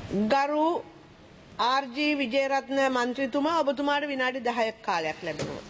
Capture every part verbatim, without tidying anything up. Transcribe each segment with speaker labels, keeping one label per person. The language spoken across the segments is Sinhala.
Speaker 1: ගරු ආර්.ජී. විජේරත්න මන්ත්‍රීතුමා ඔබතුමාට විනාඩි දහයක් කාලයක් ලැබෙනවා.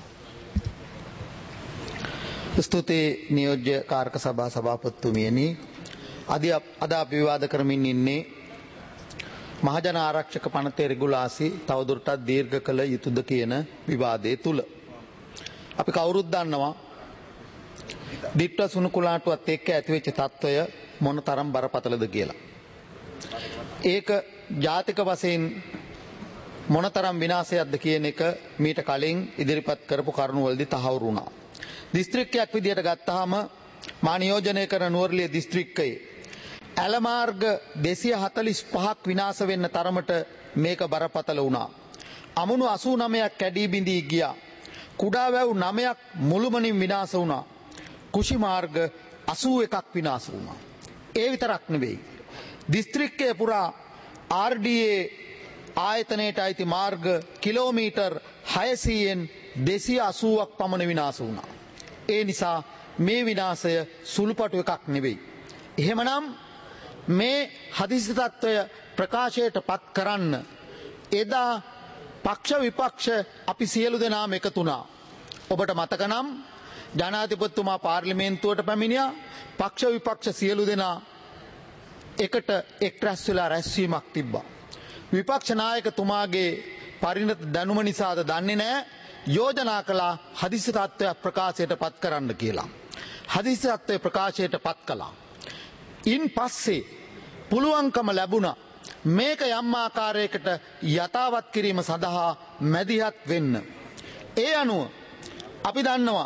Speaker 2: ස්තුතියි නියෝජ්‍ය කාර්ක සභා සභාපතිතුමියනි. අද අද අපි විවාද කරමින් ඉන්නේ මහජන ආරක්ෂක පනතේ රෙගුලාසි තවදුරටත් දීර්ඝ කළ යුතුද කියන විවාදයේ තුල අපි කවුරුත් දන්නවා දිට්ඨ සුණුකුලාටුවත් එක්ක ඇතිවෙච්ච තත්වය මොනතරම් බරපතලද කියලා. ඒක ජාතික වශයෙන් මොනතරම් විනාශයක්ද කියන එක මීට කලින් ඉදිරිපත් කරපු කරුණු වලදී තහවුරු වුණා. දිස්ත්‍රික්කයක් විදියට ගත්තාම මා නියෝජනය කරන නුවරඑළිය දිස්ත්‍රික්කයේ ඇල මාර්ග දෙසිය හතළිස් පහක් විනාශ වෙන්න තරමට මේක බරපතල වුණා. අමුණු අසූ නවයක් කැඩී බිඳී ගියා. කුඩා වැව් නවයක් මුළුමනින් විනාශ වුණා. කුෂි මාර්ග අසූ එකක් විනාශ වුණා. ඒ විතරක් නෙවෙයි. දිස්ත්‍රික්කයේ පුරා ආර් ඩී ඒ ආයතනයට අයිති මාර්ග කිලෝමීටර් හයසීයෙන් දෙසිය අසූවක් පමණ විනාශ වුණා. ඒ නිසා මේ විනාශය සුළුපටු එකක් නෙවෙයි. එහෙමනම් මේ හදිසි තත්ත්වය ප්‍රකාශයට පත් කරන්න එදා පක්ෂ විපක්ෂ අපි සියලු දෙනාම එකතු වුණා. ඔබට මතක නම් ජනාධිපතිතුමා පාර්ලිමේන්තුවට පැමිණියා. පක්ෂ විපක්ෂ සියලු දෙනා එකට එක් රැස් වෙලා රැස්වීමක් තිබ්බා. විපක්ෂ නායකතුමාගේ පරිණත දැනුම නිසාද දන්නේ නැහැ යෝජනා කළා හදිසි තත්ත්වයක් ප්‍රකාශයට පත් කරන්න කියලා. හදිසි තත්ත්වය ප්‍රකාශයට පත් කළා. ඉන් පස්සේ පුළුවන්කම ලැබුණා මේක යම් ආකාරයකට යථාවත් කිරීම සඳහා මැදිහත් වෙන්න. ඒ අනුව අපි දන්නවා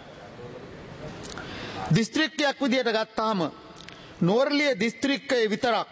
Speaker 2: දිස්ත්‍රික්කයක් විදියට ගත්තාම නුවරඑළිය දිස්ත්‍රික්කයේ විතරක්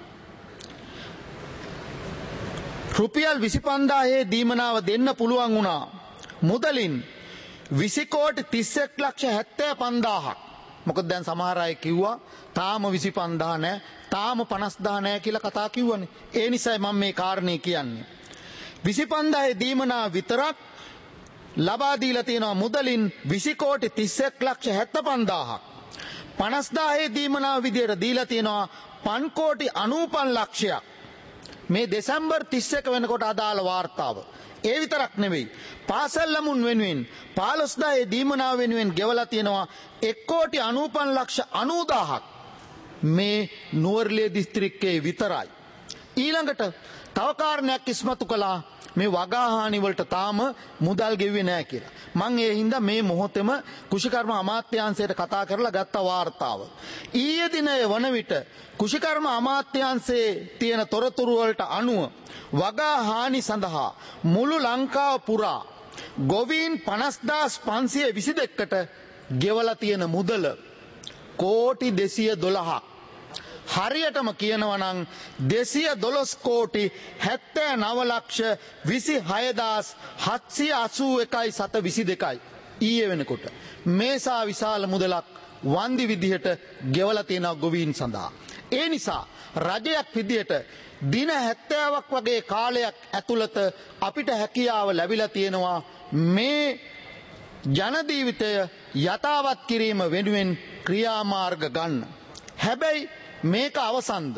Speaker 2: රුපියල් විසි පන්දාහේ දීමනාව දෙන්න පුළුවන් වුණා. මුදලින් විසි කෝටි තිස් එක් ලක්ෂ හැත්තෑ පන්දාහක්. මොකද දැන් සමහර අය කිව්වා තාම විසි පන්දාහ නැහැ, තාම පනස්දාහ නැහැ කියලා කතා කිව්වනේ. ඒ නිසායි මම මේ කාරණේ කියන්නේ. විසි පන්දාහේ දීමනාව විතරක් ලබා දීලා තියෙනවා මුදලින් විසි කෝටි තිස් එක් ලක්ෂ හැත්තෑ පන්දාහක්. පනස්දාහේ දීමනාව විදියට දීලා තියෙනවා පන් කෝටි අනූපන් ලක්ෂයක්. මේ දෙසැම්බර් තිස් එක වෙනකොට අදාළ වාර්තාව. ඒ විතරක් නෙවෙයි. පාසල් ළමුන් වෙනුවෙන් පහළොස්දාහේ දීමනාව වෙනුවෙන් ගෙවලා තියෙනවා එක් කෝටි අනූපන් ලක්ෂ අනූදාහක්. මේ නුවරඑළිය දිස්ත්‍රික්කයේ විතරයි. ඊළඟට තව කාරණයක් ඉස්මතු කළා මේ වගාහානි වලට තාම මුදල් ගෙව්වේ නැහැ කියලා. මම ඒ හින්දා මේ මොහොතේම කුෂිකර්ම අමාත්‍යාංශයට කතා කරලා ගත්ත වාර්තාව. ඊයේ දිනයේ වන විට කුෂිකර්ම අමාත්‍යාංශයේ තියෙන තොරතුරු වලට අනුව වගාහානි සඳහා මුළු ලංකාව පුරා ගොවීන් පනස්දාස් පන්සිය විසි දෙකකට ගෙවලා තියෙන මුදල කෝටි දෙසිය දොළහක්. හරියටම කියනවා නම් දෙසිය දොළොස් කෝටි හැත්තෑ නව ලක්ෂ විසි හයදාස් හත්සිය අසූ එකයි සත විසි දෙකයි ඊයේ වෙනකොට මේසා විශාල මුදලක් වන්දි විදිහට ගෙවලා තියෙනවා ගොවීන් සඳහා. ඒ නිසා රජයක් විදිහට දින හැත්තෑවක් වගේ කාලයක් ඇතුළත අපිට හැකියාව ලැබිලා තියෙනවා මේ ජනජීවිතය යථාවත් කිරීම වෙනුවෙන් ක්‍රියාමාර්ග ගන්න. හැබැයි මේක අවසන්ද?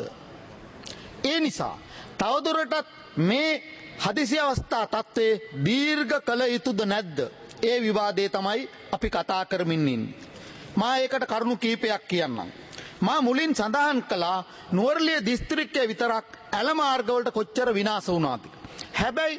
Speaker 2: ඒ නිසා තවදුරටත් මේ හදිසි අවස්ථා තත්ත්වයේ දීර්ඝ කළ යුතුද නැද්ද? ඒ විවාදයේ තමයි අපි කතා කරමින් ඉන්නේ. මා ඒකට කරුණු කීපයක් කියන්නම්. මා මුලින් සඳහන් කළා නුවරඑළිය දිස්ත්‍රික්කයේ විතරක් ඇල මාර්ගවලට කොච්චර විනාශ වුණාද? හැබැයි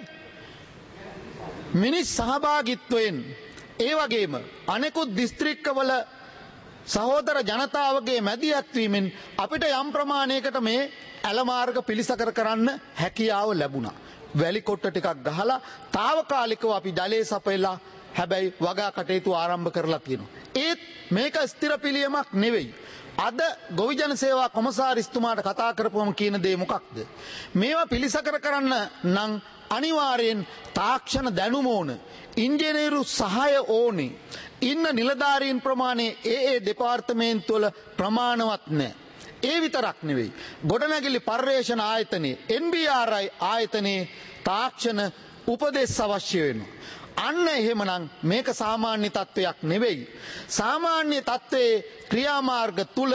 Speaker 2: මිනිස් සහභාගීත්වයෙන් ඒ වගේම අනෙකුත් දිස්ත්‍රික්කවල සහෝදර ජනතාවගේ මැදිහත් වීමෙන් අපිට යම් ප්‍රමාණයකට මේ ඇල මාර්ග පිළිසකර කරන්න හැකියාව ලැබුණා. වැලි කොට්ට ටිකක් ගහලා తాවකාලිකව අපි ජලය සපයලා හැබැයි වගා කටයුතු ආරම්භ කරලා තියෙනවා. ඒත් මේක ස්ථිර පිළියමක් නෙවෙයි. අද ගොවිජන සේවා කොමසාරිස්තුමාට කතා කරපුවම කියන දේ මොකක්ද? මේවා පිළිසකර කරන්න නම් අනිවාර්යෙන් තාක්ෂණ දැනුම ඕන. ඉංජිනේරු සහාය ඕනේ. ඉන්න නිලධාරීන් ප්‍රමාණය ඒ ඒ දෙපාර්තමේන්තු වල ප්‍රමාණවත් නැහැ. ඒ විතරක් නෙවෙයි. ගොඩනැගිලි පර්යේෂණ ආයතනයේ එන් බී ආර් ආයි ආයතනයේ තාක්ෂණ උපදෙස් අවශ්‍ය වෙනවා. අන්න එහෙමනම් මේක සාමාන්‍ය තත්ත්වයක් නෙවෙයි. සාමාන්‍ය තත්ත්වයේ ක්‍රියාමාර්ග තුල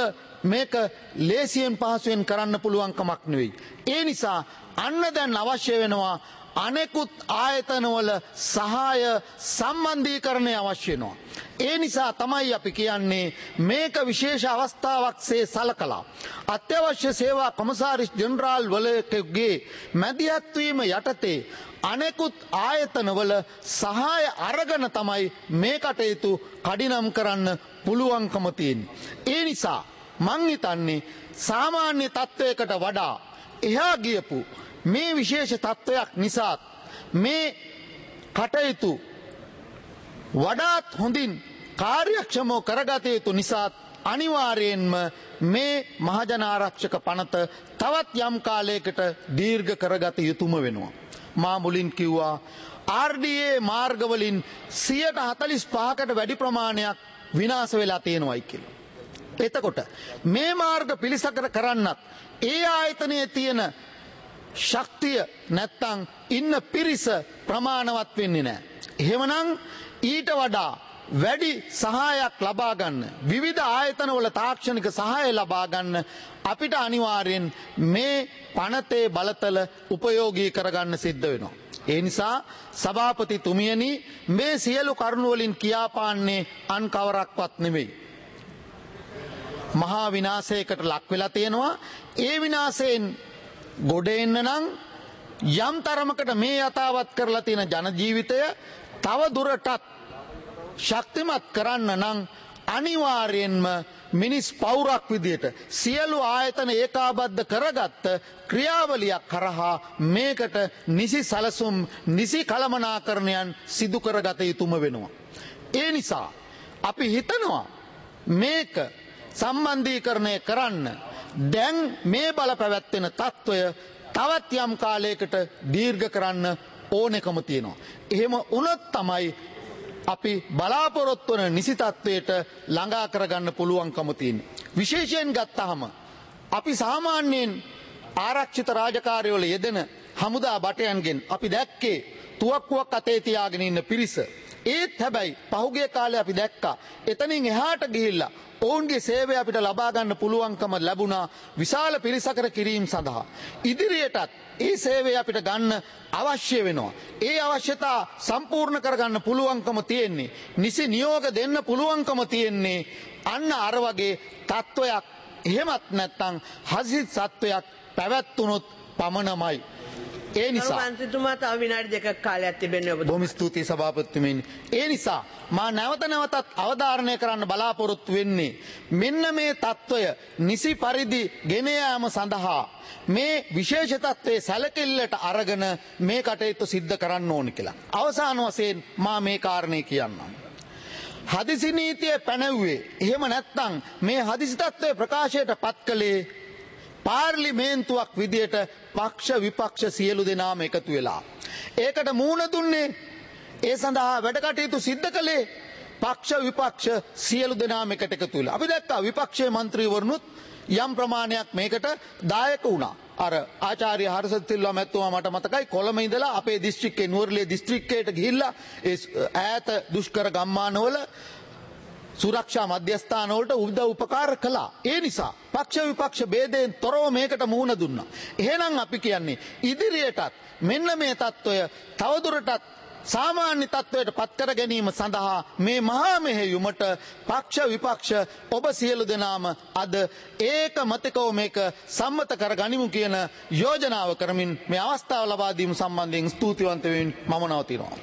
Speaker 2: මේක ලේසියෙන් පහසුවෙන් කරන්න පුළුවන් කමක් නෙවෙයි. ඒ නිසා අන්න දැන් අවශ්‍ය වෙනවා අනෙකුත් ආයතනවල සහාය සම්බන්ධීකරණය අවශ්‍ය වෙනවා. ඒ නිසා තමයි අපි කියන්නේ මේක විශේෂ අවස්ථාවක්සේ සලකලා අත්‍යවශ්‍ය සේවා කොමසාරිස් ජෙනරාල් වලගේ මැදිහත් වීම යටතේ අනෙකුත් ආයතනවල සහාය අරගෙන තමයි මේ කටයුතු කඩිනම් කරන්න පුළුවන්කම තියෙන්නේ. ඒ නිසා මං හිතන්නේ සාමාන්‍ය තත්වයකට වඩා එහා ගියපු මේ විශේෂ තත්වයක් නිසා මේ කටයුතු වඩාත් හොඳින් කාර්යක්ෂමව කරගත යුතු නිසා අනිවාර්යයෙන්ම මේ මහජන ආරක්ෂක පනත තවත් යම් කාලයකට දීර්ඝ කරගත යුතුම වෙනවා. මා මුලින් කිව්වා ආර් ඩී ඒ මාර්ගවලින් සියයට හතළිස් පහකට වැඩි ප්‍රමාණයක් විනාශ වෙලා තියෙනවායි කියලා. එතකොට මේ මාර්ග පිළිසකර කරන්නත් ඒ ආයතනයේ තියෙන ශක්තිය නැත්තං ඉන්න පිරිස ප්‍රමාණවත් වෙන්නේ නැහැ. එහෙමනම් ඊට වඩා වැඩි සහායක් ලබා ගන්න විවිධ ආයතනවල තාක්ෂණික සහාය ලබා ගන්න අපිට අනිවාර්යෙන් මේ පනතේ බලතල උපයෝගී කරගන්න සිද්ධ වෙනවා. ඒ නිසා සභාපතිතුමියනි මේ සියලු කරුණු වලින් කියාපාන්නේ අන් කවරක්වත් නෙවෙයි. මහා විනාශයකට ලක් වෙලා තියෙනවා. ඒ විනාශයෙන් ගොඩ එන්න නම් යම් තරමකට මේ යථාවත් කරලා තියෙන ජන ජීවිතය තව දුරටත් ශක්තිමත් කරන්න නම් අනිවාර්යෙන්ම මිනිස් පවුරක් විදියට සියලු ආයතන ඒකාබද්ධ කරගත්ත ක්‍රියාවලියක් කරහා මේකට නිසි සලසුම් නිසි කළමනාකරණයන් සිදු කරගත යුතුම වෙනවා. ඒ නිසා අපි හිතනවා මේක සම්බන්ධීකරණය කරන්න දැන් මේ බල පැවැත්වෙන තත්ත්වය තවත් යම් කාලයකට දීර්ඝ කරන්න ඕනෙකම තියෙනවා. එහෙම වුණොත් තමයි අපි බලාපොරොත්තු වන නිසි තත්ත්වයට ළඟා කරගන්න පුළුවන්කම තියෙන්නේ. විශේෂයෙන් ගත්තහම අපි සාමාන්‍යයෙන් ආරක්ෂිත රාජකාරිවල යෙදෙන හමුදා බටයන්ගෙන් අපි දැක්කේ තුවක්කුවක් අතේ තියාගෙන ඉන්න පිරිස. ඒත් හැබැයි පහුගිය කාලේ අපි දැක්කා එතනින් එහාට ගිහිල්ලා ඔවුන්ගේ සේවය අපිට ලබා ගන්න පුළුවන්කම ලැබුණා විශාල පිරිසකර කිරීම සඳහා. ඉදිරියටත් ඒ සේවය අපිට ගන්න අවශ්‍ය වෙනවා. ඒ අවශ්‍යතා සම්පූර්ණ කරගන්න පුළුවන්කම තියෙන්නේ නිසි නියෝග දෙන්න පුළුවන්කම තියෙන්නේ අන්න අර වගේ තත්ත්වයක් එහෙමත් නැත්නම් හදිසි සත්වයක් පැවැත්වුනොත් පමණමයි. ඒ නිසා
Speaker 1: මන්ත්‍රීතුමා තව විනාඩි දෙකක් කාලයක් තිබෙන්නේ ඔබ.
Speaker 2: බොහොම ස්තුතියි සභාපතිතුමනි. ඒ නිසා මා නැවත නැවතත් අවධාරණය කරන්න බලාපොරොත්තු වෙන්නේ මෙන්න මේ తত্ত্বය නිසි පරිදි ගෙන යාම සඳහා මේ විශේෂ තත්ත්වයේ සැලකිල්ලට අරගෙන මේ කටයුතු සිද්ධ කරන්න ඕන කියලා. අවසාන වශයෙන් මා මේ කාරණේ කියන්නම්. හදිසි නීතිය පැනවුවේ එහෙම නැත්නම් මේ හදිසි තත්ත්වය ප්‍රකාශයට පත් කළේ පාර්ලිමේන්තුවක් විදියට පක්ෂ විපක්ෂ සියලු දෙනාම එකතු වෙලා. ඒකට මූණ දුන්නේ ඒ සඳහා වැඩ කටයුතු සිද්ධ කළේ පක්ෂ විපක්ෂ සියලු දෙනාම එකට එකතු වෙලා. අපි දැක්කා විපක්ෂයේ മന്ത്രിවරුනුත් යම් ප්‍රමාණයක් මේකට දායක වුණා. අර ආචාර්ය හර්ෂත් සිල්වා මැතිතුමා මට මතකයි කොළඹ ඉඳලා අපේ දිස්ත්‍රික්කේ නුවරඑළිය දිස්ත්‍රික්කයට ගිහිල්ලා ඒ ඈත දුෂ්කර ගම්මානවල සුරක්ෂා මධ්‍යස්ථාන වලට උදව් උපකාර කළා. ඒ නිසා පක්ෂ විපක්ෂ ભેදයෙන් තොරව මේකට මුහුණ දුන්නා. එහෙනම් අපි කියන්නේ ඉදිරියටත් මෙන්න මේ తত্ত্বය තවදුරටත් සාමාන්‍ය තත්ත්වයට පත් කර ගැනීම සඳහා මේ මහා මෙහෙයුමට පක්ෂ විපක්ෂ ඔබ සියලු දෙනාම අද ඒක මතකව මේක සම්මත කර ගනිමු කියන යෝජනාව කරමින් මේ අවස්ථාව ලබා දීම සම්බන්ධයෙන් ස්තුතිවන්ත වෙමින් මම නවතිනවා.